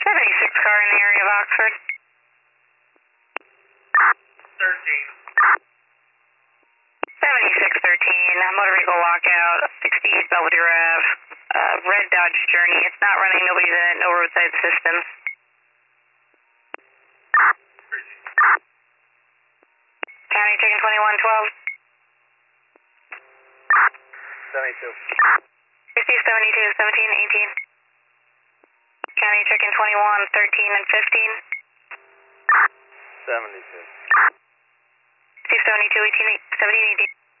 76 car in the area of Oxford. 13. 7613, motor vehicle walkout, 60 Belvedere Ave, red Dodge Journey. It's not running, nobody's in it, no roadside systems. County chicken 2112. 72. 50, 72, 17, 18. County chicken 21, 13, and 15. 72. 272, 18, 17, 18.